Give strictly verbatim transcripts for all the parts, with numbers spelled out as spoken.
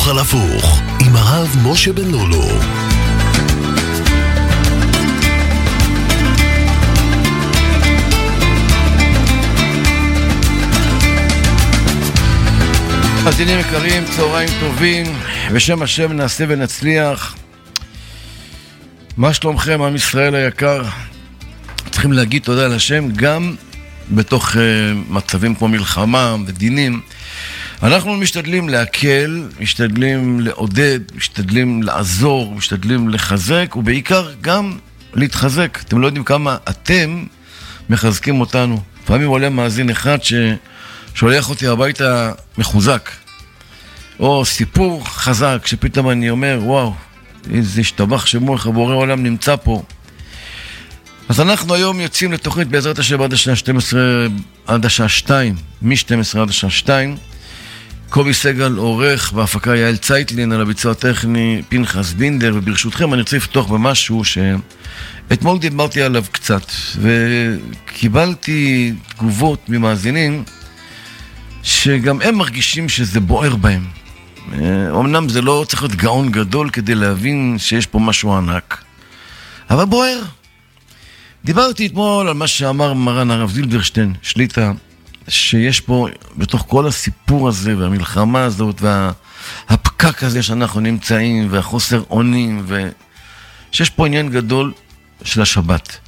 הפוך על הפוך עם הרב משה בן לולו. מאזינים יקרים, צהריים טובים, בשם השם נעשה ונצליח. מה שלומכם, עם ישראל היקר? צריכים להגיד תודה לשם גם בתוך uh, מצבים כמו מלחמה ודינים. אנחנו משתדלים להקל, משתדלים לעודד, משתדלים לעזור, משתדלים לחזק, ובעיקר גם להתחזק. אתם לא יודעים כמה אתם מחזקים אותנו. לפעמים עולה מאזין אחד ששולח אותי הביתה מחוזק, או סיפור חזק שפתאום אני אומר, וואו, איזה השתבח שמו, איך הבורא עולם נמצא פה. אז אנחנו היום יוצאים לתוכנית בעזרת השם עד השעה שתים עשרה, עד השעה שתיים, מ-שתים עשרה עד השעה שתיים. קובי סגל עורך, בהפקה יעל צייטלין, על הביצוע הטכני פנחס בינדר, וברשותכם אני רוצה לפתוח במשהו שאתמול דיברתי עליו קצת, וקיבלתי תגובות ממאזינים שגם הם מרגישים שזה בוער בהם. אמנם זה לא צריך להיות גאון גדול כדי להבין שיש פה משהו ענק, אבל בוער. דיברתי אתמול על מה שאמר מרן הרב זילברשטיין שליטה, שיש פה בתוך כל הסיפור הזה והמלחמה הזאת והפקק הזה שאנחנו נמצאים והחוסר אונים, ושיש פה עניין גדול של השבת.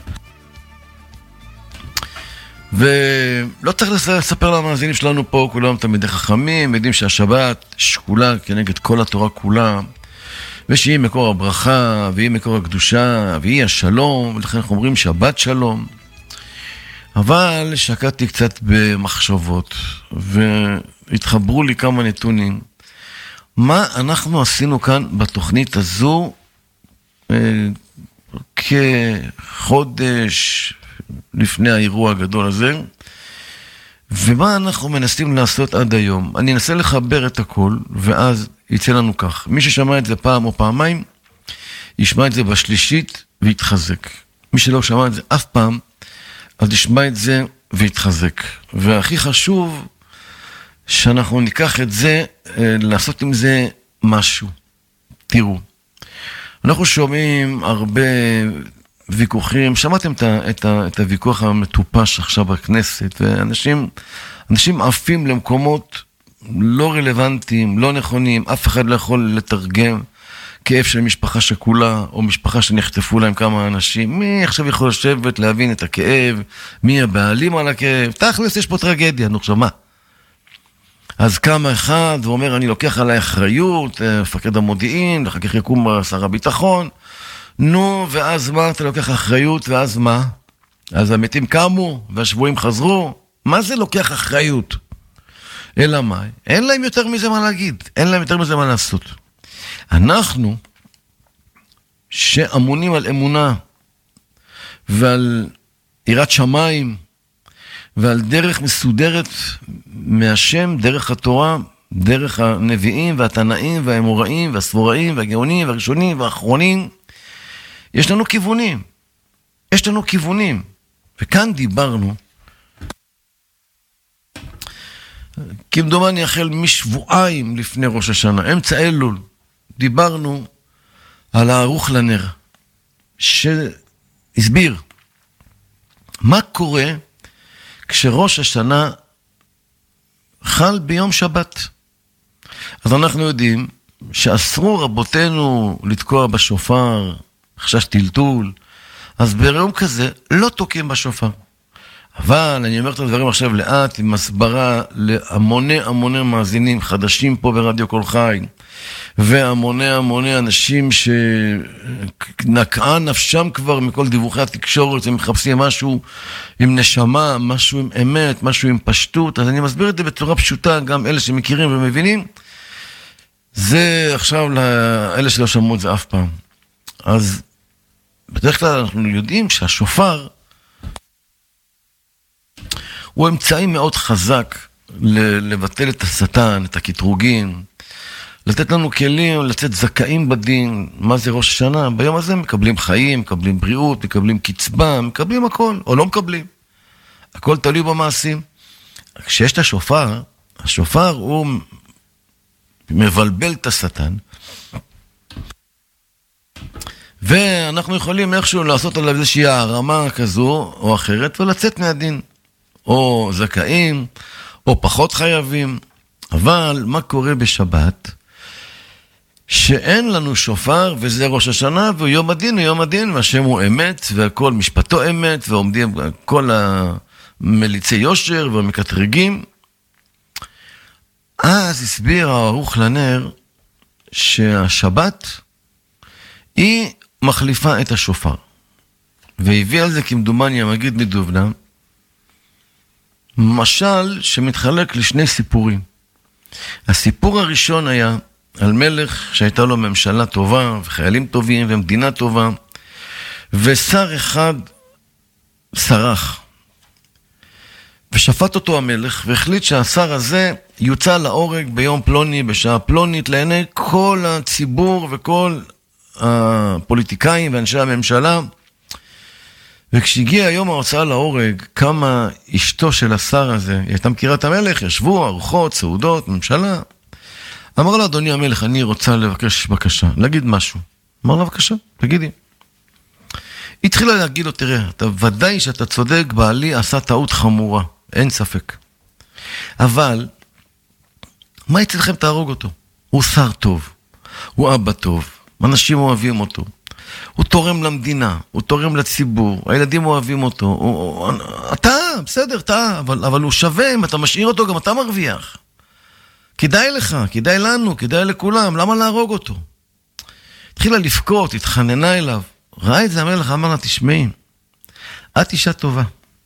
ולא צריך לספר למאזינים שלנו פה, כולם תלמידי חכמים, יודעים שהשבת שקולה כנגד כל התורה כולה, ושהיא מקור הברכה, והיא מקור הקדושה, והיא השלום, ולכן אנחנו אומרים שבת שלום. אבל שקעתי קצת במחשבות, והתחברו לי כמה נתונים. מה אנחנו עשינו כאן בתוכנית הזו אה, כחודש לפני האירוע הגדול הזה, ומה אנחנו מנסים לעשות עד היום. אני אנסה לחבר את הכל, ואז יצא לנו כך. מי ששמע את זה פעם או פעמיים, ישמע את זה בשלישית ויתחזק. מי שלא שמע את זה אף פעם, אז ישמע את זה ויתחזק. והכי חשוב, שאנחנו ניקח את זה, לעשות עם זה משהו. תראו, אנחנו שומעים הרבה ויכוחים, שמעתם את, את, את הוויכוח המטופש עכשיו בכנסת, ואנשים אנשים עפים למקומות לא רלוונטיים, לא נכונים, אף אחד לא יכול לתרגם כאב של משפחה שכולה, או משפחה שנחטפו להם כמה אנשים. מי עכשיו יכול לשבת להבין את הכאב? מי הבעלים על הכאב? תכלס, יש פה טרגדיה, נו, שמה. אז קם אחד ואומר, אני לוקח עליי אחריות, מפקד המודיעין, אחר כך יקום שר הביטחון. נו, ואז מה? אתה לוקח אחריות, ואז מה? אז המתים קמו, והשבועים חזרו. מה זה לוקח אחריות? אלא מה? אין להם יותר מזה מה להגיד, אין להם יותר מזה מה לעשות. אנחנו, שאמונים על אמונה, ועל יראת שמיים, ועל דרך מסודרת מהשם, דרך התורה, דרך הנביאים והתנאים והאמוראים והספוראים והגאונים והראשונים והאחרונים, יש לנו כיוונים. יש לנו כיוונים. וכאן דיברנו, כמדומני החל משבועיים לפני ראש השנה, אמצע אלול, דיברנו על הערוך לנר, שהסביר מה קורה כשראש השנה חל ביום שבת. אז אנחנו יודעים שאסרו רבותינו לתקוע בשופר, חשש טלטול, אז ביום כזה לא תוקעים בשופר. אבל אני אומר את הדברים עכשיו לאט, עם הסברה להמוני המוני מאזינים חדשים פה ברדיו כל חי, והמוני המוני אנשים שנקעה נפשם כבר מכל דיווחי התקשורת, הם מחפשים משהו עם נשמה, משהו עם אמת, משהו עם פשטות. אז אני מסביר את זה בצורה פשוטה, גם אלה שמכירים ומבינים, זה עכשיו לאלה שלא שמעו את זה אף פעם. אז בדרך כלל אנחנו יודעים שהשופר הוא אמצעי מאוד חזק לבטל את השטן, את הקטרוגין, לתת לנו כלים, לצאת זכאים בדין. מה זה ראש השנה? ביום הזה מקבלים חיים, מקבלים בריאות, מקבלים קצבה, מקבלים הכל, או לא מקבלים. הכל תלוי במעשים. כשיש את השופר, השופר הוא מבלבל את השטן, ואנחנו יכולים איכשהו לעשות עליו איזושהי הרמה כזו או אחרת, ולצאת מהדין, או זכאים, או פחות חייבים. אבל מה קורה בשבת? שאין לנו שופר, וזה ראש השנה, ויום הדין הוא יום הדין, והשם הוא אמת, והכל משפטו אמת, ועומדים כל המליצי יושר והמקטרגים. אז הסביר הערוך לנר, שהשבת היא מחליפה את השופר. והביא על זה כמדומני המגיד מדובנה, משל שמתחלק לשני סיפורים. הסיפור הראשון היה על מלך שהייתה לו ממשלה טובה, וחיילים טובים, ומדינה טובה, ושר אחד סרח. ושפט אותו המלך, והחליט שהשר הזה יוצא להורג ביום פלוני, בשעה פלונית, לעיני כל הציבור וכל הפוליטיקאים ואנשי הממשלה. וכשהגיע היום ההוצאה להורג, קמה אשתו של השר הזה, היא הייתה מכירה את המלך, ישבו, ארוחות, סעודות, ממשלה. אמר לה, אדוני המלך, אני רוצה לבקש בקשה, להגיד משהו. אמר לה, בבקשה, תגידי. היא התחילה להגיד לו, תראה, אתה ודאי שאתה צודק, בעלי עשה טעות חמורה, אין ספק. אבל, מה יצא לכם תהרוג אותו? הוא שר טוב, הוא אבא טוב, אנשים אוהבים אותו. הוא תורם למדינה, הוא תורם לציבור, הילדים אוהבים אותו. הוא, אתה, בסדר, אתה, אבל, אבל הוא שווה, אם אתה משאיר אותו, גם אתה מרוויח. כדאי לך, כדאי לנו, כדאי לכולם, למה להרוג אותו? התחילה לפקות, התחננה אליו. ראה את זה המלך, אמר לה, תשמעי, את אישה טובה.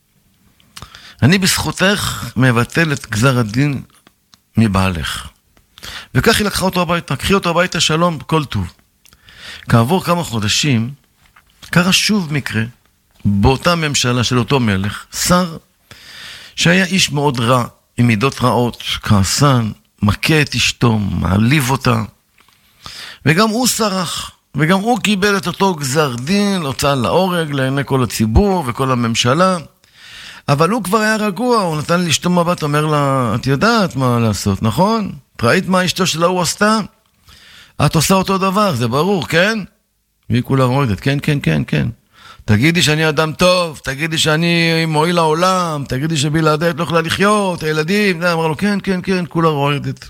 אני בזכותך מבטל את גזר הדין מבעלך. וכך היא לקחה אותו הביתה, קחי אותו הביתה, שלום, כל טוב. כעבור כמה חודשים, קרה שוב מקרה, באותה ממשלה של אותו מלך, שר שהיה איש מאוד רע, עם מידות רעות, כעסן, מכה את אשתו, מעליב אותה, וגם הוא שרח, וגם הוא קיבל את אותו גזר דין, הוצאה להורג, לעיני כל הציבור וכל הממשלה, אבל הוא כבר היה רגוע, הוא נתן לאשתו מבט, אומר לה, את יודעת מה לעשות, נכון? את ראית מה אשתו שלה הוא עשתה? את עושה אותו דבר, זה ברור, כן? והיא כולה רועדת, כן, כן, כן, כן. תגידי שאני אדם טוב, תגידי שאני מועיל לעולם, תגידי שבלעדי את לא יכולה לחיות, הילדים, אמר לו, כן, כן, כן, כולה רועדת.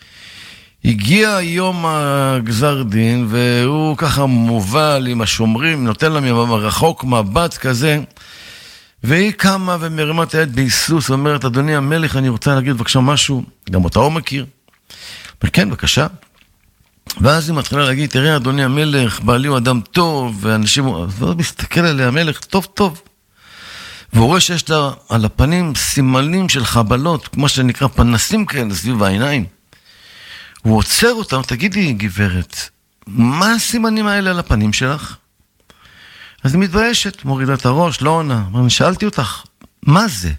הגיע יום הגזר דין, והוא ככה מובל עם השומרים, נותן להם רחוק מבט כזה, והיא קמה ומרימה את היד בהיסוס, ואומרת, אדוני המלך, אני רוצה להגיד בבקשה משהו, גם אותה הוא מכיר. וכן, בבקשה. ואז היא מתחילה להגיד, תראה אדוני המלך, בעלי הוא אדם טוב, ואנשים, הוא מסתכל עליה המלך, טוב טוב. והוא רואה שיש לה על הפנים סימנים של חבלות, כמו שנקרא פנסים כאלה סביב העיניים. הוא עוצר אותם, תגידי גברת, מה הסימנים האלה על הפנים שלך? אז היא מתביישת, מורידה את הראש, לא עונה. אני שאלתי אותך, מה זה?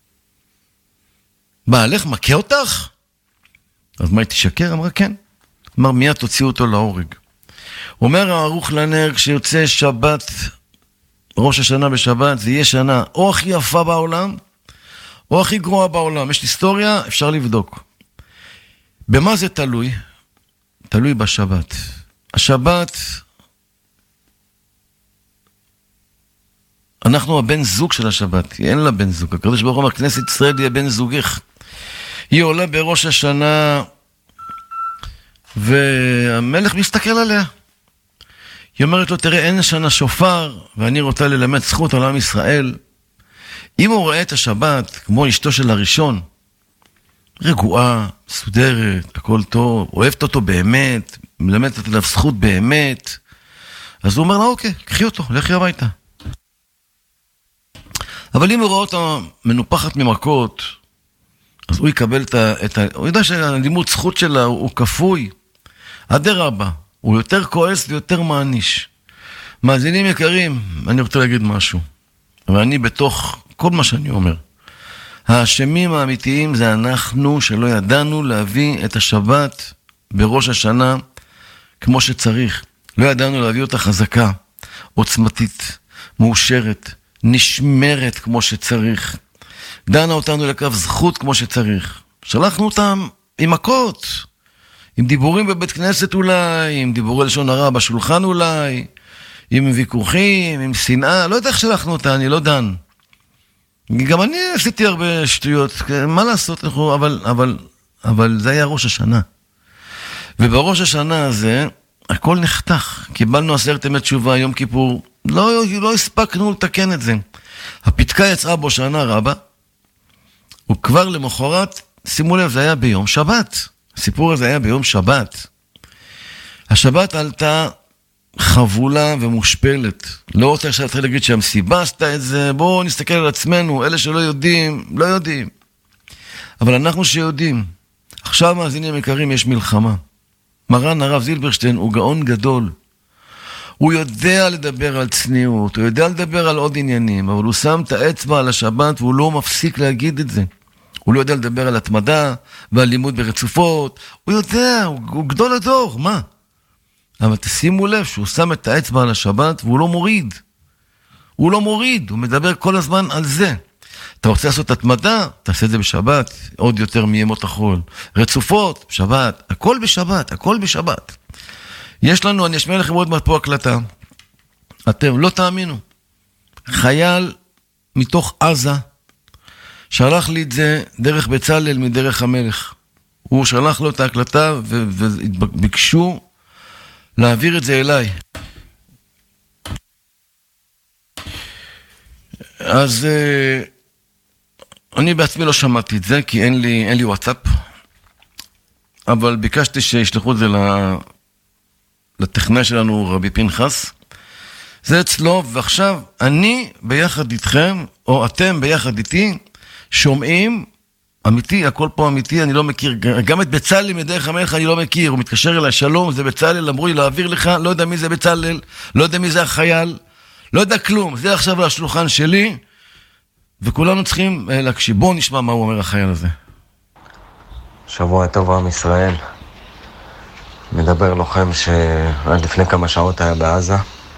בעלך מכה אותך? אז מה, היא תשקר? אמרה כן. אמר, מיד תוציאו אותו להורג. אומר הערוך לנר, כשיוצא שבת, ראש השנה בשבת, זה יהיה שנה או הכי יפה בעולם, או הכי גרועה בעולם. יש היסטוריה, אפשר לבדוק. במה זה תלוי? תלוי בשבת. השבת, אנחנו הבן זוג של השבת, היא אין לה בן זוג. הקדוש ברוך הוא אומר, כנסת ישראל היא הבן זוגך. היא עולה בראש השנה, והמלך מסתכל עליה. היא אומרת לו, תראה, אין שנה שופר, ואני רוצה ללמד זכות על עם ישראל. אם הוא רואה את השבת, כמו אשתו של הראשון, רגועה, סודרת, הכל טוב, אוהבת אותו באמת, מלמדת עליו זכות באמת, אז הוא אומר לה, אוקיי, קחי אותו, לכי הביתה. אבל אם הוא רואה אותה מנופחת ממכות, אז הוא יקבל את ה... את ה... הוא יודע שהלימוד זכות שלה הוא כפוי. אדרבה, הוא יותר כועס ויותר מעניש. מאזינים יקרים, אני רוצה להגיד משהו. ואני בתוך כל מה שאני אומר. האשמים האמיתיים זה אנחנו שלא ידענו להביא את השבת בראש השנה כמו שצריך. לא ידענו להביא אותה חזקה, עוצמתית, מאושרת, נשמרת כמו שצריך. דנה אותנו לקו זכות כמו שצריך. שלחנו אותם עם מכות, עם דיבורים בבית כנסת אולי, עם דיבורי לשון הרע בשולחן אולי, עם ויכוחים, עם שנאה, לא יודע איך שלחנו אותה, אני לא דן. גם אני עשיתי הרבה שטויות, מה לעשות, אבל, אבל, אבל זה היה ראש השנה. ובראש השנה הזה, הכל נחתך. קיבלנו עשרת ימי תשובה, יום כיפור, לא, לא הספקנו לתקן את זה. הפתקה יצאה בו שנה רבה, וכבר למחרת, שימו לב, זה היה ביום שבת. הסיפור הזה היה ביום שבת. השבת עלתה חבולה ומושפלת. לא רוצה עכשיו להתחיל להגיד שהמסיבה עשתה את זה, בואו נסתכל על עצמנו, אלה שלא יודעים, לא יודעים. אבל אנחנו שיודעים, עכשיו מאזינים יקרים, יש מלחמה. מרן הרב זילברשטיין הוא גאון גדול. הוא יודע לדבר על צניעות, הוא יודע לדבר על עוד עניינים, אבל הוא שם את האצבע על השבת והוא לא מפסיק להגיד את זה. הוא לא יודע לדבר על התמדה ועל לימוד ברצופות, הוא יודע, הוא, הוא גדול הדור, מה? אבל תשימו לב שהוא שם את האצבע על השבת והוא לא מוריד. הוא לא מוריד, הוא מדבר כל הזמן על זה. אתה רוצה לעשות התמדה, תעשה את זה בשבת, עוד יותר מימות החול. רצופות, בשבת, הכל בשבת, הכל בשבת. יש לנו, אני אשמיע לכם עוד מעט פה הקלטה. אתם לא תאמינו. חייל מתוך עזה, שלח לי את זה דרך בצלאל מדרך המלך. הוא שלח לו את ההקלטה וביקשו להעביר את זה אליי. אז אני בעצמי לא שמעתי את זה, כי אין לי, אין לי וואטסאפ, אבל ביקשתי שישלחו את זה לטכנאי שלנו, רבי פנחס. זה אצלו, ועכשיו אני ביחד איתכם, או אתם ביחד איתי, שומעים, אמיתי, הכל פה אמיתי, אני לא מכיר, גם את בצלאל מדרך המלך אני לא מכיר, הוא מתקשר אליי, שלום, זה בצלאל, אמרו לי להעביר לך, לא יודע מי זה בצלאל, לא יודע מי זה החייל, לא יודע כלום, זה עכשיו על השולחן שלי, וכולנו צריכים להקשיב. בואו נשמע מה הוא אומר החייל הזה. שבוע טוב עם ישראל, מדבר לוחם שעד לפני כמה שעות היה בעזה,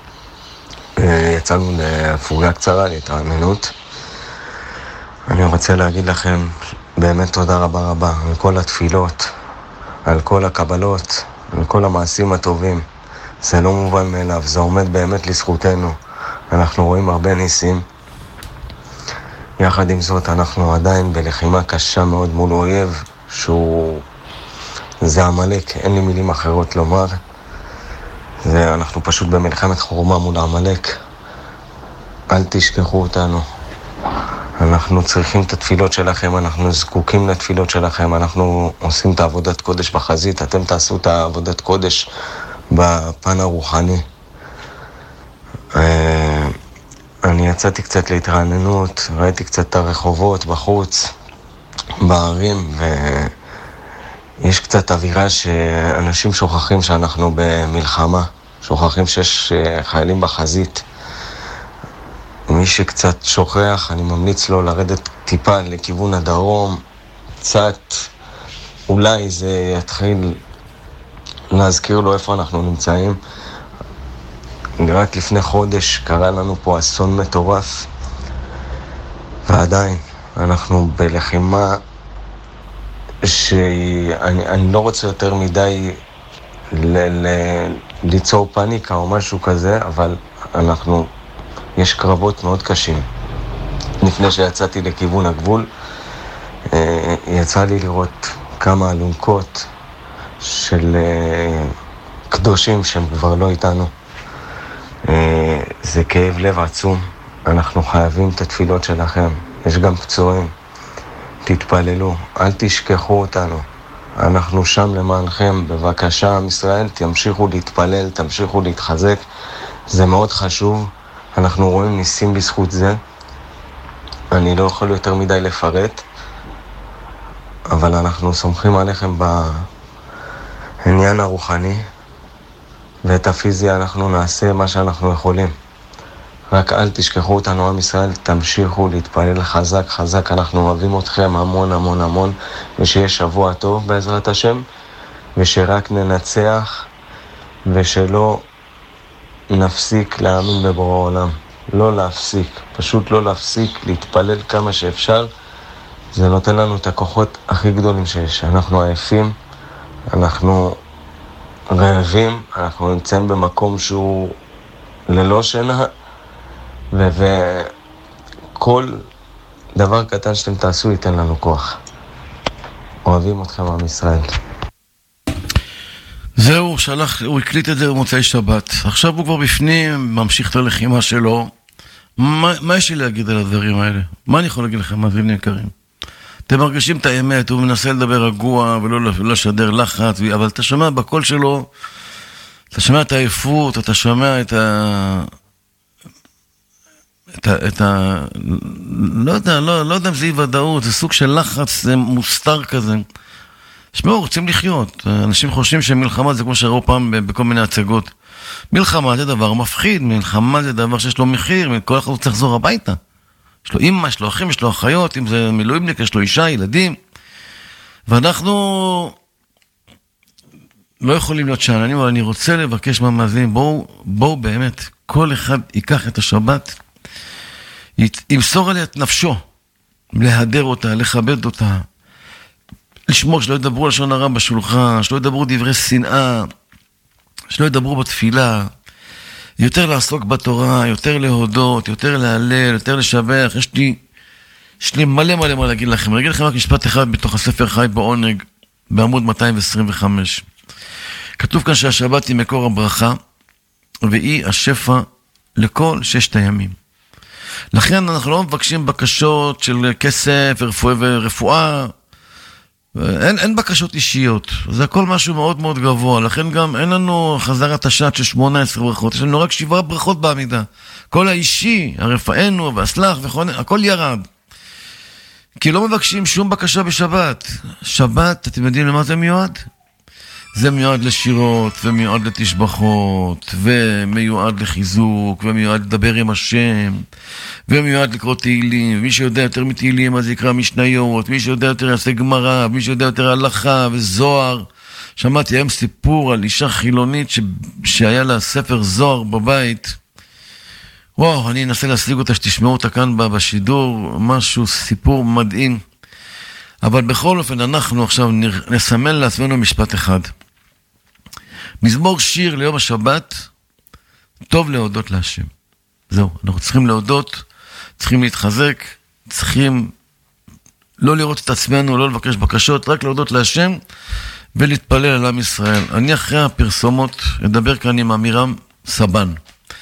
יצאנו לפוגה קצרה, להתרעננות. אני רוצה להגיד לכם באמת תודה רבה רבה על כל התפילות, על כל הקבלות, על כל המעשים הטובים. זה לא מובן מאליו, זה עומד באמת לזכותנו. אנחנו רואים הרבה ניסים. יחד עם זאת אנחנו עדיין בלחימה קשה מאוד מול אויב שהוא... זה עמלק, אין לי מילים אחרות לומר. זה, אנחנו פשוט במלחמת חורמה מול עמלק. אל תשכחו אותנו. אנחנו צריכים את התפילות שלכם, אנחנו זקוקים לתפילות שלכם, אנחנו עושים את העבודת קודש בחזית, אתם תעשו את העבודת קודש בפן הרוחני. אני יצאתי קצת להתרעננות, ראיתי קצת את הרחובות בחוץ, בערים, ויש קצת אווירה שאנשים שוכחים שאנחנו במלחמה, שוכחים שיש חיילים בחזית. מי שקצת שוכח, אני ממליץ לו לרדת טיפה לכיוון הדרום, קצת, אולי זה יתחיל להזכיר לו איפה אנחנו נמצאים. רק לפני חודש קרה לנו פה אסון מטורף, ועדיין אנחנו בלחימה שאני אני לא רוצה יותר מדי ל- ל- ליצור פניקה או משהו כזה, אבל אנחנו... יש קרבות מאוד קשים. לפני שיצאתי לכיוון הגבול, יצא לי לראות כמה אלונקות של קדושים שהם כבר לא איתנו. זה כאב לב עצום. אנחנו חייבים את התפילות שלכם. יש גם פצועים. תתפללו, אל תשכחו אותנו. אנחנו שם למענכם. בבקשה, עם ישראל, תמשיכו להתפלל, תמשיכו להתחזק. זה מאוד חשוב. אנחנו רואים ניסים בזכות זה. אני לא יכול יותר מדי לפרט, אבל אנחנו סומכים עליכם בעניין הרוחני, ואת הפיזי אנחנו נעשה מה שאנחנו יכולים. רק אל תשכחו אותנו, עם ישראל, תמשיכו להתפלל חזק חזק. אנחנו אוהבים אתכם המון המון המון, ושיהיה שבוע טוב בעזרת השם, ושרק ננצח, ושלא נפסיק להאמין בבורא העולם. לא להפסיק, פשוט לא להפסיק, להתפלל כמה שאפשר. זה נותן לנו את הכוחות הכי גדולים שיש. אנחנו עייפים, אנחנו רעבים, אנחנו נמצאים במקום שהוא ללא שינה, וכל דבר קטן שאתם תעשו ייתן לנו כוח. אוהבים אתכם עם ישראל. זהו, הוא שלח, הוא הקליט את זה במוצאי שבת. עכשיו הוא כבר בפנים, ממשיך את הלחימה שלו. מה, מה יש לי להגיד על הדברים האלה? מה אני יכול להגיד לכם, מאזינים יקרים? אתם מרגישים את האמת, הוא מנסה לדבר רגוע ולא לשדר לחץ, אבל אתה שומע בקול שלו, אתה שומע את העייפות, אתה שומע את ה... את ה... את ה... לא יודע, לא, לא יודע אם זה אי ודאות, זה סוג של לחץ, זה מוסתר כזה. שמעו, רוצים לחיות. אנשים חושבים שמלחמה זה כמו שראו פעם בכל מיני הצגות. מלחמה זה דבר מפחיד, מלחמה זה דבר שיש לו מחיר, כל אחד צריך לחזור הביתה. יש לו אמא, יש לו אחים, יש לו אחיות, אם זה מילואימניק, יש לו אישה, ילדים. ואנחנו לא יכולים להיות שעננים, אבל אני רוצה לבקש מהמאזינים, בואו, בואו באמת, כל אחד ייקח את השבת, ימסור עליה את נפשו, להדר אותה, לכבד אותה, לשמור שלא ידברו לשון הרע בשולחן, שלא ידברו דברי שנאה, שלא ידברו בתפילה, יותר לעסוק בתורה, יותר להודות, יותר להלל, יותר לשבח. יש לי, יש לי מלא מלא מה להגיד לכם. אני אגיד לכם רק משפט אחד בתוך הספר חי בעונג, בעמוד מאתיים עשרים וחמש. כתוב כאן שהשבת היא מקור הברכה, והיא השפע לכל ששת הימים. לכן אנחנו לא מבקשים בקשות של כסף ורפואה ורפואה, אין, אין בקשות אישיות, זה הכל משהו מאוד מאוד גבוה, לכן גם אין לנו חזרת השעת של שמונה עשרה ברכות, יש לנו רק שבעה ברכות בעמידה, כל האישי, הרפאנו והסלח וכל, הכל ירד, כי לא מבקשים שום בקשה בשבת. שבת, אתם יודעים למה זה מיועד? זה מיועד לשירות, ומיועד לתשבחות, ומיועד לחיזוק, ומיועד לדבר עם השם, ומיועד לקרוא תהילים. מי שיודע יותר מתהילים, אז יקרא משניות, מי שיודע יותר יעשה גמרא, מי שיודע יותר הלכה וזוהר. שמעתי היום סיפור על אישה חילונית ש... שהיה לה ספר זוהר בבית. וואו, אני אנסה להשיג אותה שתשמעו אותה כאן בשידור, משהו, סיפור מדהים. אבל בכל אופן אנחנו עכשיו נסמן לעצמנו משפט אחד. מזמור שיר ליום השבת, טוב להודות להשם. זהו, אנחנו צריכים להודות, צריכים להתחזק, צריכים לא לראות את עצמנו, לא לבקש בקשות, רק להודות להשם ולהתפלל על עם ישראל. אני אחרי הפרסומות אדבר כאן עם אמירם סבן.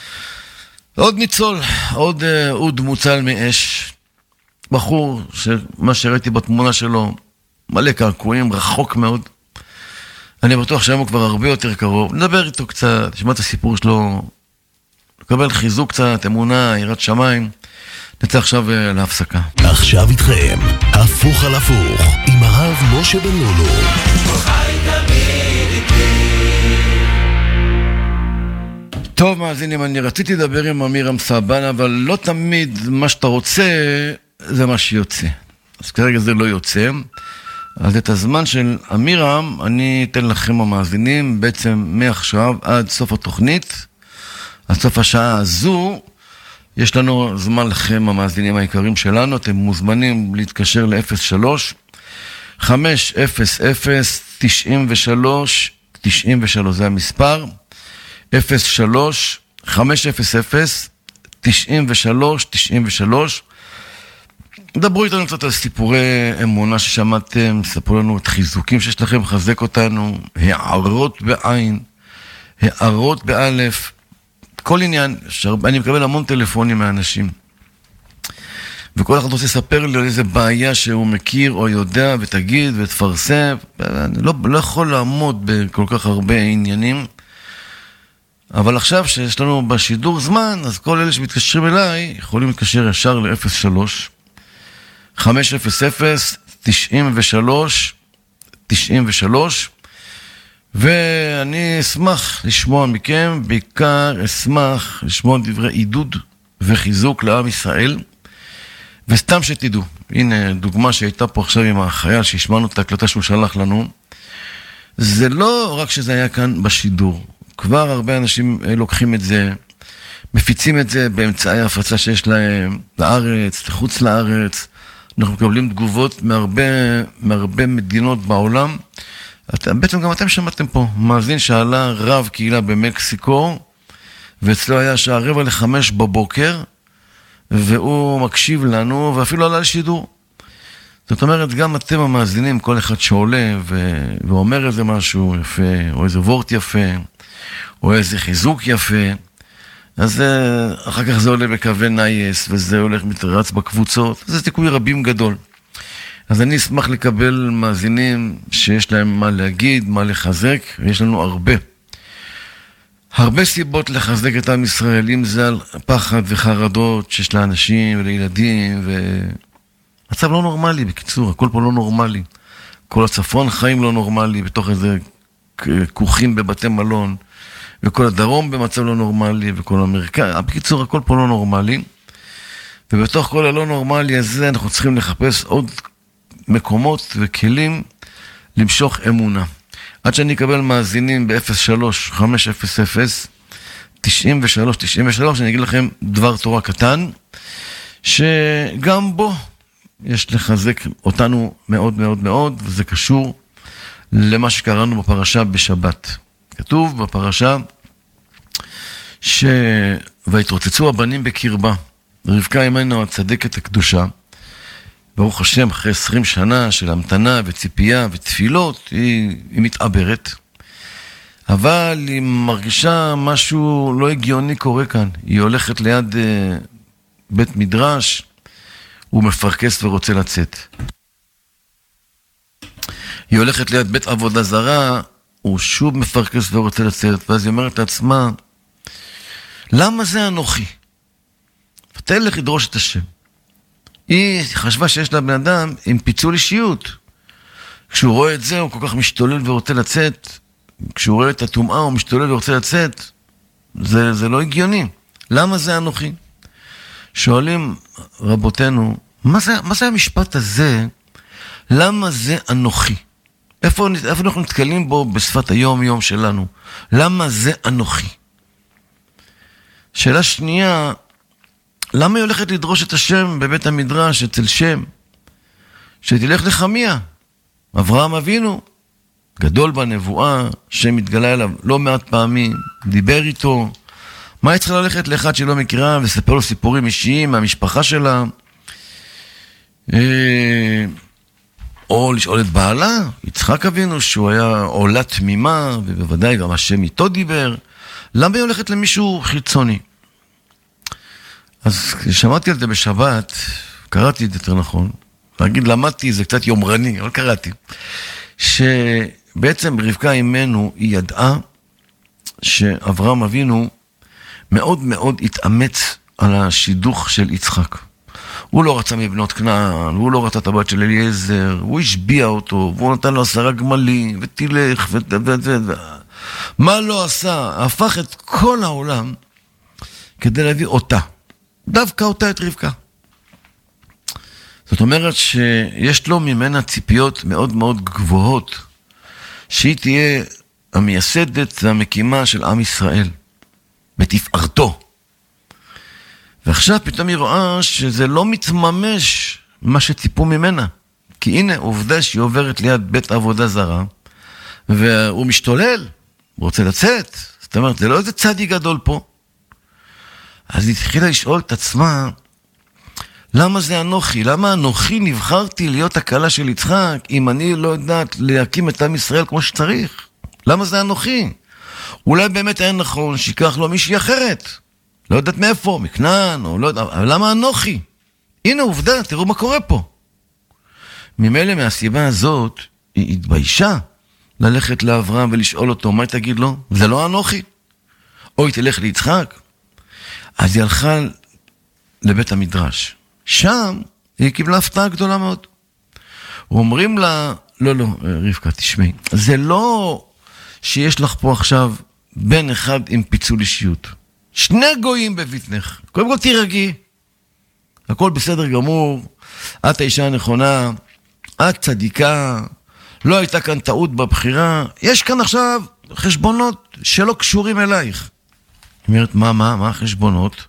עוד ניצול, עוד אוד מוצל מאש. בחור, שמה שראיתי בתמונה שלו, מלא קעקועים, רחוק מאוד. אני בטוח שהיום הוא כבר הרבה יותר קרוב. נדבר איתו קצת, נשמע את הסיפור שלו, לקבל חיזוק קצת, אמונה, יראת שמיים. נצא עכשיו להפסקה. עכשיו איתכם, הפוך על הפוך, עם הרב משה בן לולו. טוב, מאזינים, אני רציתי לדבר עם אמירם סבן, אבל לא תמיד מה שאתה רוצה זה מה שיוצא. אז כרגע זה לא יוצא. אז את הזמן של אמירם אני אתן לכם המאזינים בעצם מעכשיו עד סוף התוכנית, עד סוף השעה הזו. יש לנו זמן לכם המאזינים היקרים שלנו. אתם מוזמנים להתקשר ל-אפס שלוש חמש אפס אפס תשעים ושלוש תשעים ושלוש, זה המספר. אפס שלוש חמש אפס אפס תשעים ושלוש תשעים ושלוש. דברו איתנו קצת על סיפורי אמונה ששמעתם, ספרו לנו את חיזוקים שיש לכם, חזק אותנו, הערות בעין, הערות באלף, כל עניין. אני מקבל המון טלפונים מאנשים, וכל אחד רוצה לספר לי על איזה בעיה שהוא מכיר או יודע, ותגיד ותפרסם. אני לא, לא יכול לעמוד בכל כך הרבה עניינים, אבל עכשיו שיש לנו בשידור זמן, אז כל אלה שמתקשרים אליי יכולים להתקשר ישר ל-אפס שלוש חמש אפס אפס תשעים ושלוש תשעים ושלוש, ואני אשמח לשמוע מכם, בעיקר אשמח לשמוע דברי עידוד וחיזוק לעם ישראל, וסתם שתדעו, הנה דוגמה שהייתה פה עכשיו עם החייל שהשמענו את ההקלטה שהוא שלח לנו. זה לא רק שזה היה כאן בשידור, כבר הרבה אנשים לוקחים את זה, מפיצים את זה באמצעי ההפצה שיש להם, לארץ, לחוץ לארץ. אנחנו מקבלים תגובות מהרבה, מהרבה מדינות בעולם, אתם, בעצם גם אתם שמעתם פה, מאזין שעלה רב קהילה במקסיקו, ואצלו היה שעה רבע לחמש בבוקר, והוא מקשיב לנו, ואפילו עלה לשידור. זאת אומרת, גם אתם המאזינים, כל אחד שעולה ו... ואומר איזה משהו יפה, או איזה וורט יפה, או איזה חיזוק יפה, אז אחר כך זה עולה בקווי נייס, וזה הולך מתרץ בקבוצות, זה סיכוי רבים גדול. אז אני אשמח לקבל מאזינים שיש להם מה להגיד, מה לחזק, ויש לנו הרבה. הרבה סיבות לחזק את עם ישראל, אם זה על פחד וחרדות שיש לאנשים ולילדים, ומצב לא נורמלי, בקיצור, הכל פה לא נורמלי. כל הצפון חיים לא נורמלי, בתוך איזה כוכים בבתי מלון, וכל הדרום במצב לא נורמלי, וכל המרכז, בקיצור, הכל פה לא נורמלי. ובתוך כל הלא נורמלי הזה, אנחנו צריכים לחפש עוד מקומות וכלים למשוך אמונה. עד שאני אקבל מאזינים ב-אפס שלוש חמש אפס אפס תשעים ושלוש תשעים ושלוש, אני אגיד לכם דבר תורה קטן, שגם בו יש לחזק אותנו מאוד מאוד מאוד, וזה קשור למה שקראנו בפרשה בשבת. כתוב בפרשה ש... והתרוצצו הבנים בקרבה, רבקה אמנו הצדקת הקדושה, ברוך השם, אחרי עשרים שנה של המתנה וציפייה ותפילות, היא, היא מתעברת. אבל היא מרגישה משהו לא הגיוני קורה כאן. היא הולכת ליד uh, בית מדרש, הוא מפרקס ורוצה לצאת. היא הולכת ליד בית עבודה זרה, הוא שוב מפרקס ורוצה לצאת, ואז היא אומרת לעצמה, למה זה אנוכי? ותלך לדרוש את השם. היא חשבה שיש לה בן אדם עם פיצול אישיות. כשהוא רואה את זה, הוא כל כך משתולל ורוצה לצאת. כשהוא רואה את הטומאה, הוא משתולל ורוצה לצאת. זה, זה לא הגיוני. למה זה אנוכי? שואלים רבותינו, מה זה, מה זה המשפט הזה? למה זה אנוכי? איפה, איפה אנחנו נתקלים בו בשפת היום-יום שלנו? למה זה אנוכי? שאלה שנייה, למה היא הולכת לדרוש את השם בבית המדרש, אצל שם? שתלך לחמיה. אברהם אבינו, גדול בנבואה, שם מתגלה אליו לא מעט פעמים, דיבר איתו. מה היא צריכה ללכת לאחד שלא מכירה וספר לו סיפורים אישיים מהמשפחה שלה? או לשאול את בעלה, יצחק אבינו, שהוא היה עולה תמימה, ובוודאי גם השם איתו דיבר. למה היא הולכת למישהו חיצוני? אז שמעתי על זה בשבת, קראתי את זה יותר נכון, להגיד למדתי, זה קצת יומרני, אבל קראתי, שבעצם רבקה אמנו היא ידעה שאברהם אבינו מאוד מאוד התאמץ על השידוך של יצחק. הוא לא רצה מבנות כנען, הוא לא רצה את הבת של אליעזר, הוא השביע אותו, והוא נתן לו עשרה גמלים, ותלך, ו... ו... ו... ו... מה לא עשה? הפך את כל העולם כדי להביא אותה. דווקא אותה את רבקה. זאת אומרת שיש לו ממנה ציפיות מאוד מאוד גבוהות, שהיא תהיה המייסדת והמקימה של עם ישראל, בתפארתו. ועכשיו פתאום היא רואה שזה לא מתממש מה שציפו ממנה. כי הנה עובדה שהיא עוברת ליד בית עבודה זרה, והוא משתולל, הוא רוצה לצאת. זאת אומרת, זה לא איזה צדי גדול פה. אז היא התחילה לשאול את עצמה, למה זה אנוכי? למה אנוכי נבחרתי להיות הקהלה של יצחק, אם אני לא יודעת להקים את עם ישראל כמו שצריך? למה זה אנוכי? אולי באמת היה נכון שיקח לו מישהי אחרת. לא יודעת מאיפה, מכנען, או לא יודעת, אבל למה אנוכי? הנה עובדה, תראו מה קורה פה. ממילא מהסיבה הזאת, היא התביישה ללכת לאברהם ולשאול אותו, מה היא תגיד לו? זה לא אנוכי. או היא תלך ליצחק. אז היא הלכה לבית המדרש. שם היא קיבלה הפתעה גדולה מאוד. אומרים לה, לא, לא, רבקה, תשמעי, זה לא שיש לך פה עכשיו בן אחד עם פיצול אישיות. שני גויים בביתנך. קודם כל תירגעי. הכל בסדר גמור. את האישה הנכונה, את צדיקה, לא הייתה כאן טעות בבחירה. יש כאן עכשיו חשבונות שלא קשורים אלייך. היא אומרת, מה, מה, מה החשבונות?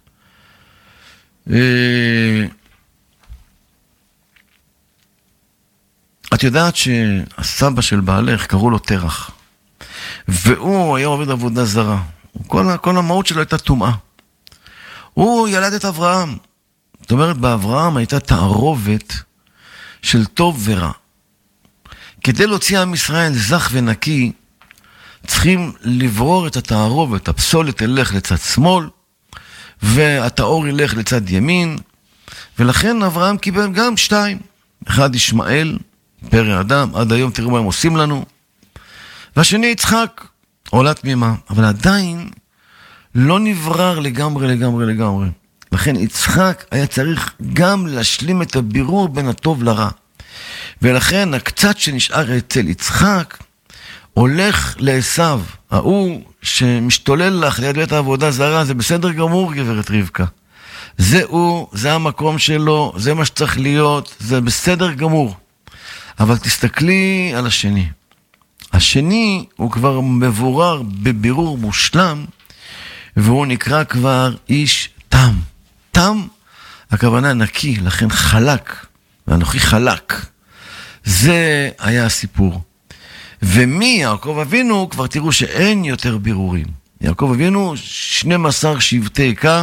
את יודעת שהסבא של בעלך קראו לו תרח, והוא היה עובד עבודה זרה. כל, כל המהות שלו הייתה טומאה. הוא ילד את אברהם. זאת אומרת, באברהם הייתה תערובת של טוב ורע. כדי להוציא עם ישראל זך ונקי, צריכים לברור את התערובת. הפסולת ילך לצד שמאל, והטהור ילך לצד ימין, ולכן אברהם קיבל גם שתיים. אחד ישמעאל, פרא אדם, עד היום תראו מה הם עושים לנו, והשני יצחק, עולה תמימה, אבל עדיין לא נברר לגמרי לגמרי לגמרי. לכן יצחק היה צריך גם להשלים את הבירור בין הטוב לרע. ולכן הקצת שנשאר אצל יצחק הולך לעשיו, ההוא שמשתולל לך ליד בית העבודה זרה, זה בסדר גמור גברת רבקה. זה הוא, זה המקום שלו, זה מה שצריך להיות, זה בסדר גמור. אבל תסתכלי על השני. השני הוא כבר מבורר בבירור מושלם, והוא נקרא כבר איש תם. תם, הכוונה נקי, לכן חלק, ואנוכי חלק. זה היה הסיפור. ומי יעקב אבינו, כבר תראו שאין יותר בירורים. יעקב אבינו, שנים עשר שבטי קה,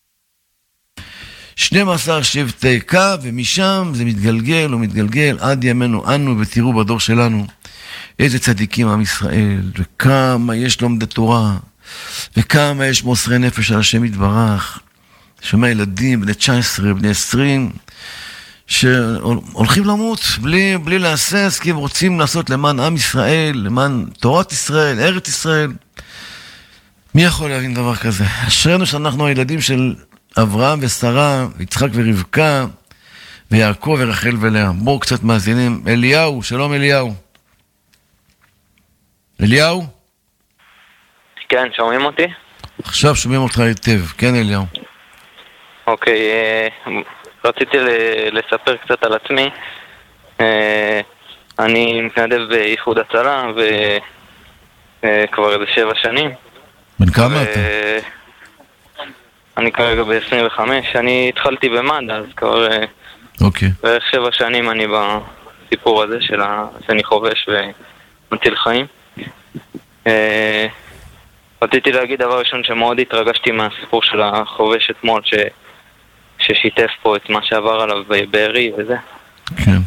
שנים עשר שבטי קה, ומשם זה מתגלגל ומתגלגל עד ימינו אנו, ותראו בדור שלנו איזה צדיקים עם ישראל, וכמה יש לומדי תורה, וכמה יש מוסרי נפש על השם יתברך. שומע ילדים בני תשע עשרה, בני עשרים, שהולכים למות בלי, בלי להסס, כי הם רוצים לעשות למען עם ישראל, למען תורת ישראל, ארץ ישראל. מי יכול להבין דבר כזה? אשרנו שאנחנו הילדים של אברהם ושרה, יצחק ורבקה, ויעקב ורחל ולאה. בואו קצת מאזינים. אליהו, שלום אליהו. אליהו? כן, שומעים אותי? עכשיו שומעים אותך היטב. כן אליהו. אוקיי, רציתי לספר קצת על עצמי. אני מתנדב באיחוד הצלה וכבר איזה שבע שנים. בן כמה אתה? אני כרגע ב-עשרים וחמש. אני התחלתי במד"א, אז כבר אוקיי. בערך שבע שנים אני בסיפור הזה של שאני חובש ומציל חיים. רציתי להגיד דבר ראשון שמאוד התרגשתי מהסיפור של החובש אתמול ש... ששיתף פה את מה שעבר עליו בערי וזה. כן.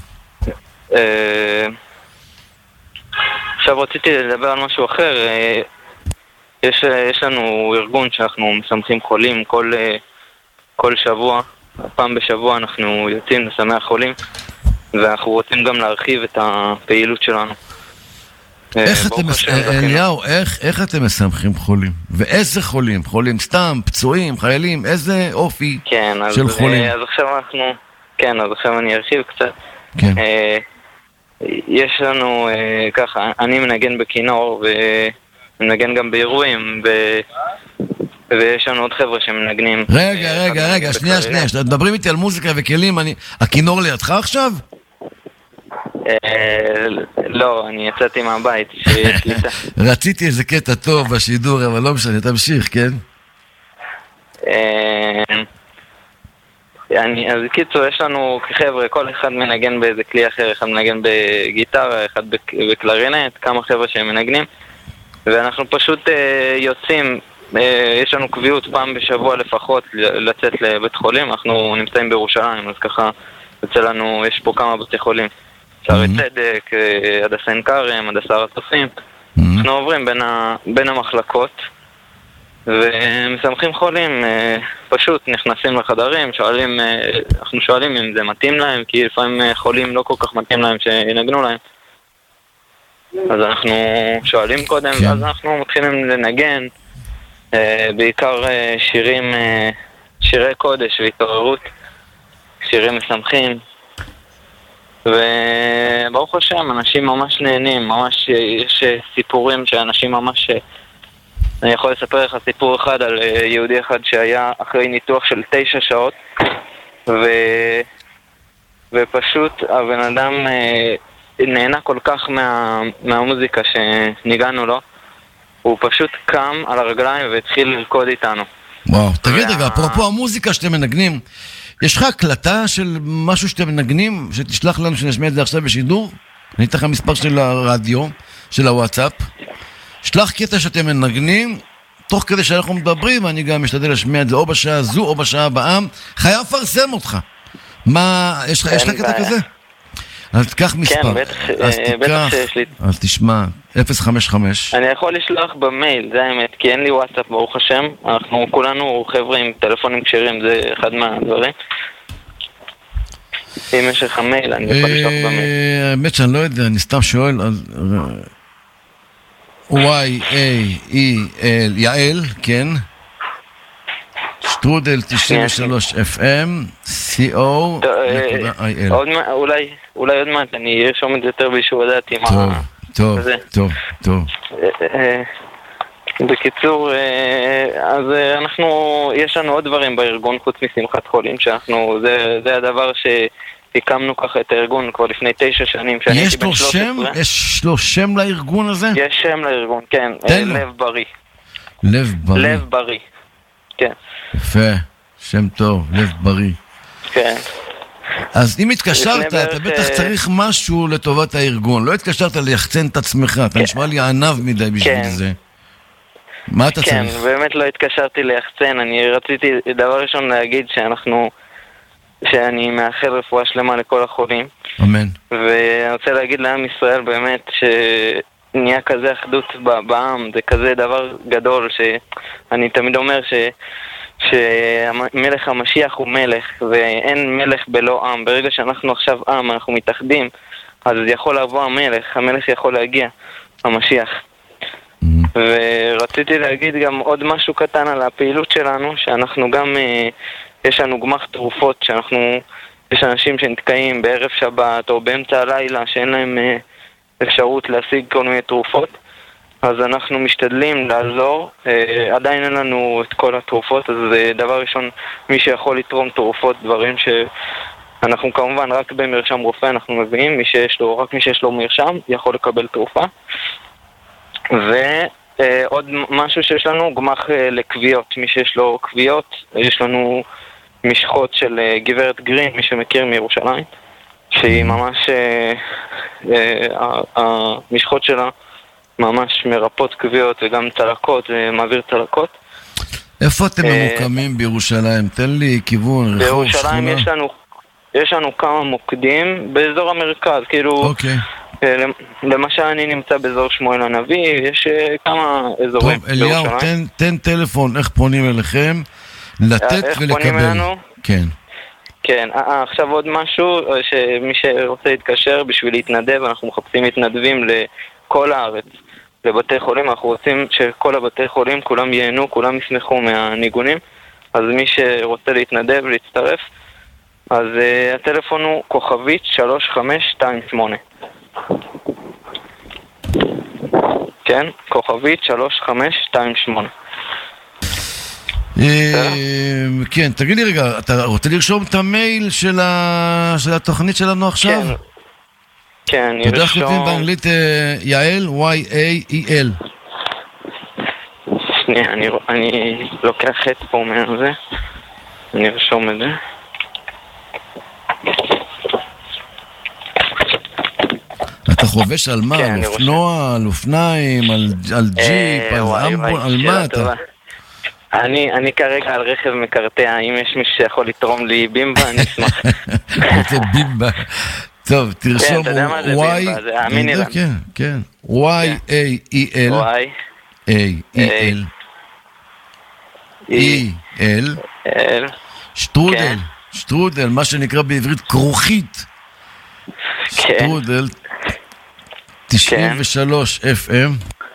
עכשיו רציתי לדבר על משהו אחר. יש, יש לנו ארגון שאנחנו משמחים חולים כל, כל שבוע. פעם בשבוע אנחנו יוצאים לשמח חולים, ואנחנו רוצים גם להרחיב את הפעילות שלנו. איך אתם, אליהו, איך, איך אתם משמחים חולים? ואיזה חולים? חולים סתם, פצועים, חיילים, איזה אופי כן, של אז, חולים? אז עכשיו אנחנו, כן, אז עכשיו אני ארחיב קצת. כן. אה, יש לנו, אה, ככה, אני מנגן בכינור, ומנגן גם באירועים, ו... ויש לנו עוד חבר'ה שמנגנים. רגע, רגע, רגע, שנייה, שנייה, שאתם מדברים איתי על מוזיקה וכלים, אני... הכינור לידך עכשיו? לא, אני יצאתי מהבית. רציתי איזה קטע טוב בשידור, אבל לא משנה, תמשיך, כן? אז קיצור, יש לנו חבר'ה, כל אחד מנגן באיזה כלי אחר, אחד מנגן בגיטרה, אחד בקלרינט, כמה חבר'ה שהם מנגנים, ואנחנו פשוט יוצאים, יש לנו קביעות פעם בשבוע לפחות לצאת לבית חולים. אנחנו נמצאים בירושלים, אז ככה יוצא לנו, יש פה כמה בתי חולים, שערי צדק, הדסה עין כרם, הדסה הר הצופים. אנחנו עוברים בין, ה, בין המחלקות ומשמחים חולים, פשוט נכנסים לחדרים, שואלים, אנחנו שואלים אם זה מתאים להם, כי לפעמים חולים לא כל כך מתאים להם שינגנו להם, אז אנחנו שואלים קודם, כן. ואז אנחנו מתחילים לנגן, בעיקר שירים, שירי קודש והתעוררות, שירים משמחים, וברוך השם, אנשים ממש נהנים, ממש יש סיפורים שאנשים ממש... אני יכול לספר לך סיפור אחד על יהודי אחד שהיה אחרי ניתוח של תשע שעות, ו... ופשוט הבן אדם נהנה כל כך מה... מהמוזיקה שניגענו לו, הוא פשוט קם על הרגליים והתחיל לרקוד איתנו. וואו, תגיד רגע, אפרופו המוזיקה שאתם מנגנים, יש לך הקלטה של משהו שאתם מנגנים, שתשלח לנו שנשמיע את זה עכשיו בשידור? אני אתן לך מספר של הרדיו, של הוואטסאפ, שלח קטע שאתם מנגנים, תוך כדי שאנחנו מדברים, אני גם משתדל לשמיע את זה או בשעה הזו או בשעה הבאה, חייב לפרסם אותך. מה, יש לך קטע כזה? אז תיקח מספר. כן, בטח, אז בטח שיש לי. אז תשמע, אפס חמש חמש. אני יכול לשלוח במייל, זה האמת, כי אין לי וואטסאפ, ברוך השם. אנחנו כולנו חבר'ה עם טלפונים כשרים, זה אחד מהדברים. אם יש לך מייל, אני יכול לשלוח במייל. האמת שאני לא יודע, אני סתם שואל, וואי איי אי אל, יעל, כן? שטרודל תשעים ושלוש אף אם, סי או נקודה איי אל. אולי עוד מעט, אני ארשום את זה יותר בישהו לדעתי מה... טוב, טוב, טוב, טוב. בקיצור, אז אנחנו, יש לנו עוד דברים בארגון חוץ משמחת חולים, שאנחנו, זה הדבר שהקמנו ככה את הארגון כבר לפני תשע שנים. יש לו שם? יש לו שם לארגון הזה? יש שם לארגון, כן. לב בריא. לב בריא. לב בריא, כן. יפה, שם טוב, לב בריא. כן. אז אם התקשרת, אתה בטח צריך משהו לטובת הארגון. לא התקשרת ליחצן את עצמך, אתה נשמע לי ענב מדי בשביל זה. מה אתה צריך? כן, באמת לא התקשרתי ליחצן. אני רציתי דבר ראשון להגיד שאנחנו, שאני מאחל רפואה שלמה לכל החולים. אמן. ואני רוצה להגיד לעם ישראל באמת שנהיה כזה אחדות בעם, זה כזה דבר גדול שאני תמיד אומר ש... שמלך המשיח הוא מלך, ואין מלך בלא עם. ברגע שאנחנו עכשיו עם, אנחנו מתאחדים, אז יכול לבוא המלך, המלך יכול להגיע, המשיח. Mm-hmm. ורציתי להגיד גם עוד משהו קטן על הפעילות שלנו, שאנחנו גם, יש לנו גמח תרופות, שאנחנו, יש אנשים שנתקעים בערב שבת או באמצע הלילה, שאין להם אפשרות להשיג כל מיני תרופות. אז אנחנו משתדלים לעזור, אה, עדיין אין לנו את כל התרופות, אז זה דבר ראשון, מי שיכול לתרום תרופות, דברים שאנחנו כמובן רק במרשם רופא אנחנו מביאים, מי שיש לו, רק מי שיש לו מרשם יכול לקבל תרופה. ועוד אה, משהו שיש לנו, גמח אה, לקביעות, מי שיש לו קביעות, יש לנו משחות של אה, גברת גרין, מי שמכיר מירושלים, שהיא ממש, אה, אה, המשחות שלה, ממש מרפות קביעות וגם צלקות, מעביר צלקות. איפה אתם ממוקמים בירושלים? תן לי כיוון, רחוב, שכונה. בירושלים יש לנו, יש לנו כמה מוקדים באזור המרכז, כאילו, אוקיי. למשל אני נמצא באזור שמואל הנביא, יש כמה אזורים. טוב, אליהו, תן, תן טלפון, איך פונים אליכם, לתת איך ולקבל. פונים אלינו? כן. כן, אה, עכשיו עוד משהו, שמי שרוצה להתקשר בשביל להתנדב, אנחנו מחפשים מתנדבים לכל הארץ. לבתי חולים, אנחנו רוצים שכל הבתי חולים כולם ייהנו, כולם ישמחו מהניגונים, אז מי שרוצה להתנדב, להצטרף, אז uh, הטלפון הוא כוכבית שלוש חמש שתיים שמונה. כן, כוכבית שלוש חמש שתיים שמונה. כן, תגיד לי רגע, אתה רוצה לרשום את המייל של התוכנית שלנו עכשיו? כן. כן, אתה יודע כותבים באנגלית יעל, וואי איי אי אל. שנייה, אני, אני לוקח את פה מהזה, אני ארשום את זה. אתה חובש על מה? כן, על אופנוע, על אופניים, על, על ג'יפ, על אמבול, על מה אתה? אני, אני כרגע על רכב מקרטע, אם יש מישהו שיכול לתרום לי בימבה, אני אשמח. רוצה בימבה. טוב, תרשום וואי, כן, כן, וואי איי אי אל, וואי איי אי אל, אי אל, שטרודל, שטרודל, מה שנקרא בעברית כרוכית, שטרודל, תשעים ושלוש אף אם,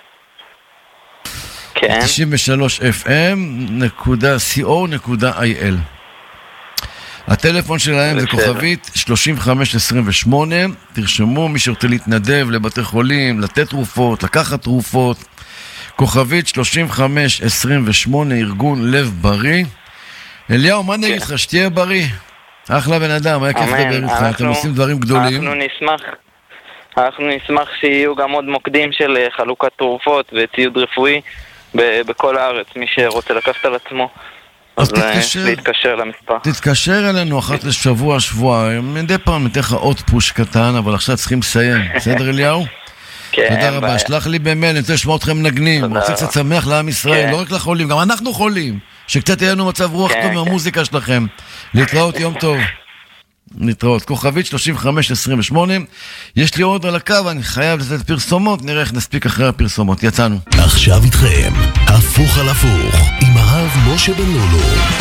תשעים ושלוש אף אם נקודה סי או נקודה איי אל. הטלפון שלהם זה כוכבית שלושים וחמש עשרים ושמונה, תרשמו, מי שרוצה להתנדב לבתי חולים, לתת תרופות, לקחת תרופות, כוכבית שלושים וחמש עשרים ושמונה, ארגון לב בריא. אליהו, מה נגיד לך? שתהיה בריא. אחלה בן אדם, היה כיף לדבר איתך, אתם עושים דברים גדולים. אנחנו נשמח, אנחנו נשמח שיהיו גם עוד מוקדים של חלוקת תרופות וציוד רפואי בכל הארץ, מי שרוצה לקחת על עצמו. אז תתקשר, להתקשר למספר. תתקשר אלינו אחת לשבוע, שבועיים, מדי פעם ניתן לך עוד פוש קטן, אבל עכשיו צריכים לסיים. בסדר אליהו? כן. תודה רבה, שלח לי במייל, אני רוצה לשמוע אתכם מנגנים, רוצה קצת שמח לעם ישראל, לא רק לחולים, גם אנחנו חולים, שקצת יהיה לנו מצב רוח טוב מהמוזיקה שלכם. להתראות, יום טוב. להתראות. כוכבית שלושים וחמש עשרים ושמונה. יש לי עוד על הקו, אני חייב לתת פרסומות, נראה איך נספיק אחרי הפרסומות. יצאנו. עכשיו איתכם, הפוך על הפוך, עם הרב משה בן לולו.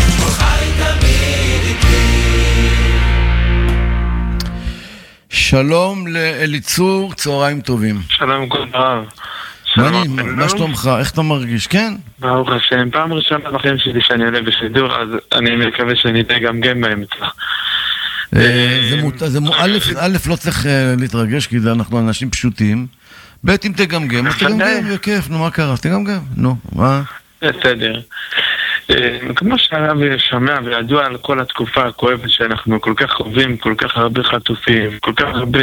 שלום לאליצור, צהריים טובים. שלום כבוד הרב. מה שלומך? איך אתה מרגיש? כן? ברוך השם, פעם ראשונה בחיים שלי שאני עולה בשידור, אז אני מקווה שאני אתן גם גם באמצע. א', לא צריך להתרגש, כי אנחנו אנשים פשוטים. ב', אם תגמגם, אז תגמגם, בכיף, נו, מה קרה? תגמגם, נו, מה? בסדר. כמו שהרב שומע וידוע על כל התקופה הכואבת שאנחנו כל כך חווים, כל כך הרבה חטופים, כל כך הרבה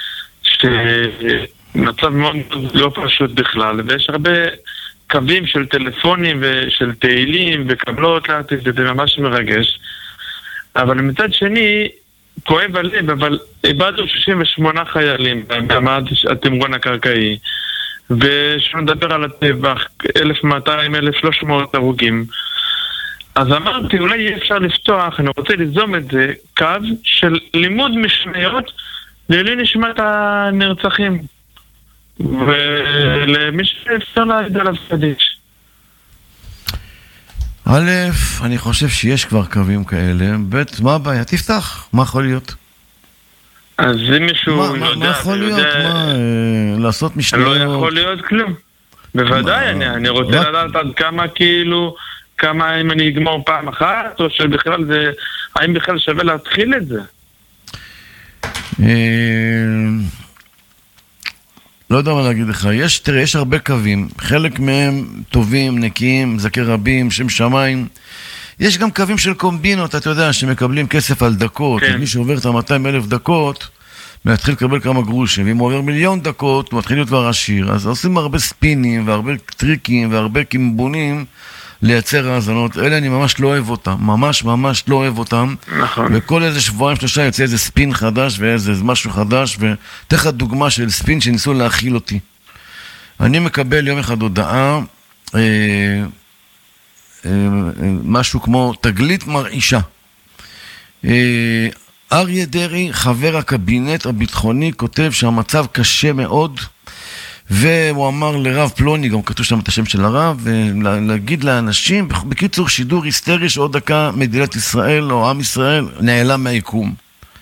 שמצב מאוד לא פשוט בכלל, ויש הרבה קווים של טלפונים ושל תהילים וקבלות לעתיד, זה ממש מרגש. אבל מצד שני, כואב הלב, אבל איבדנו שישים ושמונה חיילים במעמד התמרון הקרקעי, ושלא נדבר על הטבח, אלף מאתיים, אלף ושלוש מאות הרוגים. אז אמרתי, אולי יהיה אפשר לפתוח, אני רוצה ליזום את זה, קו של לימוד משניות לעילוי נשמת הנרצחים, ולמי שאפשר להגיד עליו קדיש. א', אני חושב שיש כבר קווים כאלה, ב', מה הבעיה? תפתח, מה יכול להיות? אז אם מישהו מה, יודע... מה יכול להיות? יודע, מה, אה, לעשות משניות? לא יכול להיות כלום. בוודאי, אני, אני רוצה רק... לדעת עד כמה כאילו, כמה אם אני אגמור פעם אחת, או שבכלל זה, האם בכלל שווה להתחיל את זה? לא יודע מה להגיד לך, יש, תראה, יש הרבה קווים, חלק מהם טובים, נקיים, זכי רבים, שם שמיים. יש גם קווים של קומבינות, אתה יודע, שמקבלים כסף על דקות. כן. מי שעובר את ה-מאתיים אלף דקות, מתחיל לקבל כמה גרושים, ואם הוא עובר מיליון דקות, הוא מתחיל להיות כבר עשיר. אז עושים הרבה ספינים, והרבה טריקים, והרבה קימבונים לייצר האזנות. אלה אני ממש לא אוהב אותם, ממש ממש לא אוהב אותם. נכון. וכל איזה שבועיים שלושה יוצא איזה ספין חדש, ואיזה משהו חדש, ותן לך דוגמה של ספין שניסו להכיל אותי. אני מקבל יום אחד הודעה, אה, אה, משהו כמו תגלית מרעישה. אה, אריה דרעי, חבר הקבינט הביטחוני, כותב שהמצב קשה מאוד, והוא אמר לרב פלוני, גם כתוב שם את השם של הרב, להגיד לאנשים, בקיצור שידור היסטרי שעוד דקה מדינת ישראל או עם ישראל נעלם מהיקום.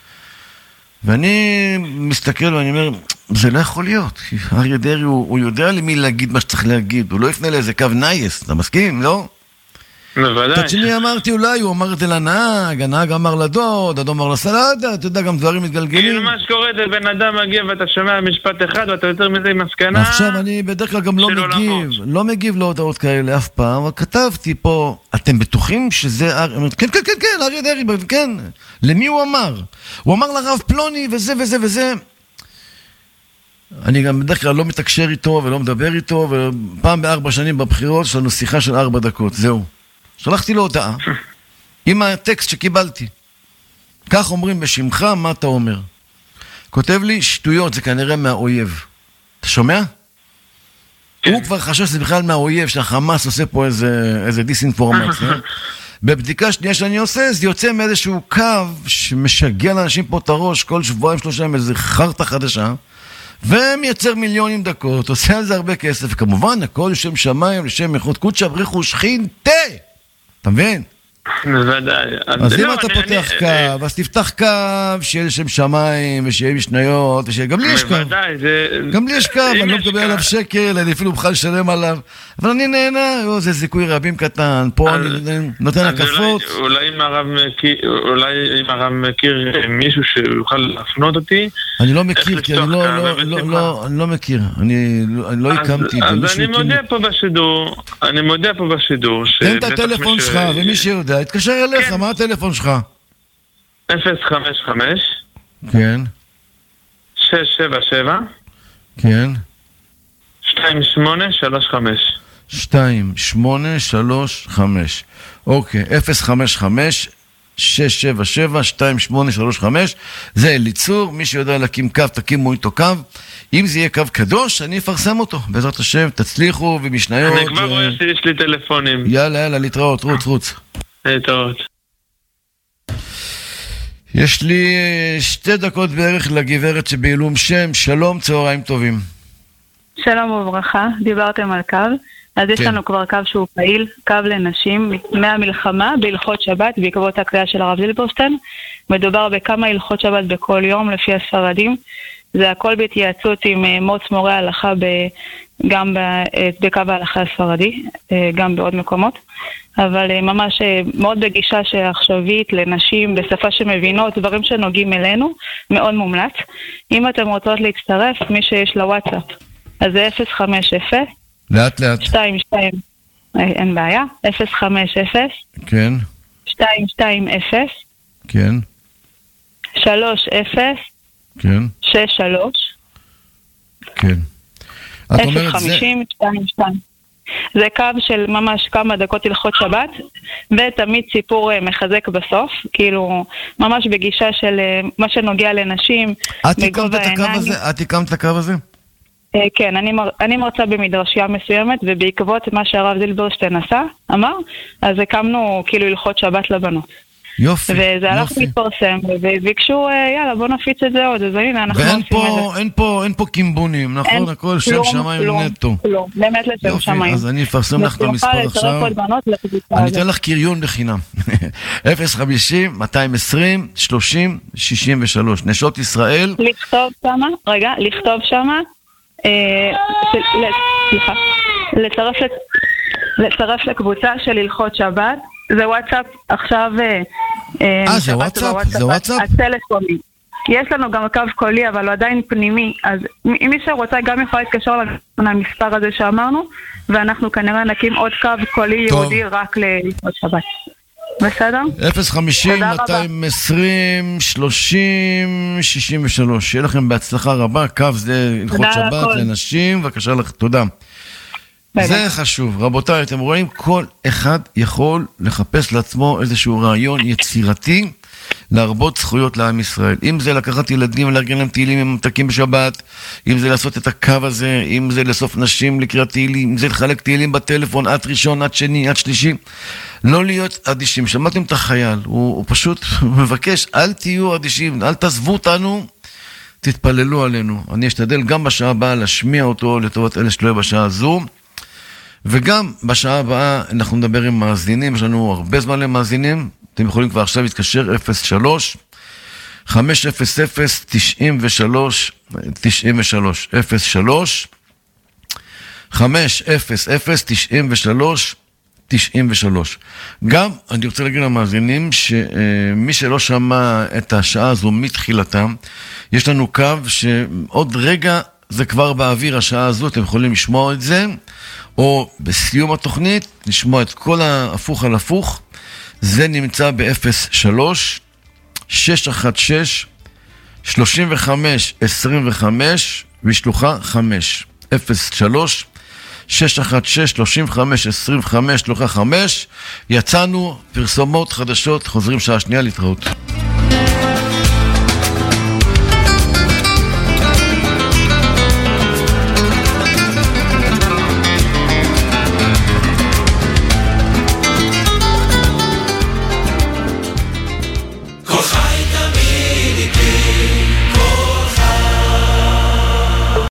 ואני מסתכל ואני אומר, זה לא יכול להיות. אריה דרעי הוא, הוא יודע למי להגיד מה שצריך להגיד, הוא לא יפנה לאיזה קו נייס, אתה מסכים, לא? בוודאי. תשני אמרתי אולי, הוא אמר את זה לנהג, הנהג אמר לדוד, הדוד אמר לסלדה, אתה יודע, גם דברים מתגלגלים. כאילו מה שקורה זה בן אדם מגיע ואתה שומע משפט אחד ואתה יותר מזה עם מסקנה. עכשיו אני בדרך כלל גם לא מגיב, לא מגיב להודעות כאלה אף פעם, אבל כתבתי פה, אתם בטוחים שזה, כן, כן, כן, כן, אריה דרעי, כן, למי הוא אמר? הוא אמר לרב פלוני וזה וזה וזה. אני גם בדרך כלל לא מתקשר איתו ולא מדבר איתו, ופעם בארבע שנים בבחירות יש לנו שיחה של ארבע דקות, זהו. שלחתי לו הודעה עם הטקסט שקיבלתי. כך אומרים בשמך, מה אתה אומר? כותב לי, שטויות, זה כנראה מהאויב. אתה שומע? הוא כבר חשב שזה בכלל מהאויב, שהחמאס עושה פה איזה, איזה דיסאינפורמציה. בבדיקה שנייה שאני עושה, זה יוצא מאיזשהו קו שמשגע לאנשים פה את הראש, כל שבועיים שלושה עם איזה חרטה חדשה, ומייצר מיליונים דקות, עושה על זה הרבה כסף, וכמובן, הכל לשם שמיים, לשם איכות קודשא בריך ושכין, תה! אתה מבין? בוודאי. אז אם אתה פותח קו, אז תפתח קו שיהיה לשם שמיים ושיהיה משניות, גם לי יש קו. גם לי יש קו, אני לא מקבל עליו שקל, אני אפילו בכלל לשלם עליו, אבל אני נהנה, זה זיכוי רבים קטן, פה אני נותן הקפות. אולי אם הרב מכיר מישהו שיוכל להפנות אותי. אני לא מכיר, כי אני לא מכיר, אני לא הקמתי את זה. אז אני מודה פה בשידור, אני מודה פה בשידור. תן את הטלפון שלך, ומי שיודע, התקשר אליך, מה הטלפון שלך? אפס חמש חמש כן. שש שבע שבע כן. שתיים שמונה שלוש חמש שתיים שמונה שלוש חמש. אוקיי, אפס חמש חמש שש שבע שבע שתיים שמונה שלוש חמש. זה אליצור, מי שיודע להקים קו, תקימו איתו קו. אם זה יהיה קו קדוש, אני אפרסם אותו. בעזרת השם, תצליחו ומשניות. אני כבר רואה שיש לי טלפונים. יאללה, יאללה, להתראות, רוץ, רוץ. להתראות. יש לי שתי דקות בערך לגברת שבעילום שם. שלום, צהריים טובים. שלום וברכה, דיברתם על קו. אז יש לנו כבר קו שהוא פעיל, קו לנשים, מהמלחמה בהלכות שבת, בעקבות הקריאה של הרב זילברשטיין. מדובר בכמה הלכות שבת בכל יום, לפי הספרדים. זה הכל בהתייעצות עם מוץ מורה ההלכה, גם בקו ההלכה הספרדי, גם בעוד מקומות. אבל ממש מאוד בגישה שעכשווית לנשים, בשפה שמבינות, דברים שנוגעים אלינו, מאוד מומלץ. אם אתם רוצות להצטרף, מי שיש לה וואטסאפ, אז זה אפס חמש אפס לאט לאט. שתיים שתיים, אין בעיה, אפס חמש אפס כן. שתיים שתיים אפס כן. שלוש אפס כן. שש שלוש כן. את אפס אומרת זה... חמישים שתיים שתיים. זה קו של ממש כמה דקות הלכות שבת, ותמיד סיפור מחזק בסוף, כאילו ממש בגישה של מה שנוגע לנשים. את הקמת את הקו הזה? את הקמת את הקו הזה? כן, אני, מר, אני מרצה במדרשייה מסוימת, ובעקבות מה שהרב זילברשטיין עשה, אמר, אז הקמנו כאילו הלכות שבת לבנות. יופי, וזה הלך יופי. להתפרסם, וביקשו, יאללה, בוא נפיץ את זה עוד, אז הנה, אנחנו ואין עושים פה, את זה. אין פה, אין פה קימבונים, נכון? אין הכל שם כלום, שמיים כלום, נטו. כלום, באמת לשם יופי, שמיים. אז אני אפרסם לך את המספר עכשיו. אני אתן לך קריון בחינם. אפס חמישים מאתיים עשרים שלושים שישים ושלוש. נשות ישראל. לכתוב שמה, רגע, לכתוב שמה, סליחה, לצרף לצרף לקבוצה של הלכות שבת. זה וואטסאפ עכשיו. אה, זה וואטסאפ? זה וואטסאפ? הטלפוני. יש לנו גם קו קולי, אבל הוא עדיין פנימי, אז מי שרוצה גם יכול להתקשר למספר הזה שאמרנו, ואנחנו כנראה נקים עוד קו קולי יהודי רק להלכות שבת. בסדר? אפס חמישים מאתיים עשרים שלושים שישים ושלוש. שיהיה לכם בהצלחה רבה. קו זה הלכות שבת לנשים. בבקשה לך, תודה. זה חשוב. רבותיי, אתם רואים, כל אחד יכול לחפש לעצמו איזשהו רעיון יצירתי להרבות זכויות לעם ישראל. אם זה לקחת ילדים ולארגן להם תהילים עם ממתקים בשבת, אם זה לעשות את הקו הזה, אם זה לאסוף נשים לקראת תהילים, אם זה לחלק תהילים בטלפון, עד ראשון, עד שני, עד שלישי. לא להיות אדישים. שמעתם את החייל, הוא, הוא פשוט מבקש, אל תהיו אדישים, אל תעזבו אותנו, תתפללו עלינו. אני אשתדל גם בשעה הבאה להשמיע אותו לטובת אלה שלא יהיה בשעה הזו. וגם בשעה הבאה אנחנו נדבר עם מאזינים, יש לנו הרבה זמן למאזינים, אתם יכולים כבר עכשיו להתקשר אפס שלוש חמש אפס אפס תשעים ושלוש תשעים ושלוש אפס שלוש חמש אפס אפס תשעים ושלוש תשעים ושלוש. גם אני רוצה להגיד למאזינים שמי שלא שמע את השעה הזו מתחילתם, יש לנו קו שעוד רגע זה כבר באוויר השעה הזו, אתם יכולים לשמוע את זה, או בסיום התוכנית, לשמוע את כל ההפוך על הפוך. זה נמצא ב-אפס שלוש שש אחת שש שלושים וחמש עשרים וחמש ושלוחה חמש. אפס שלוש שש אחת שש שלושים וחמש עשרים וחמש שלוחה חמש. יצאנו, פרסומות חדשות, חוזרים שעה שנייה, להתראות.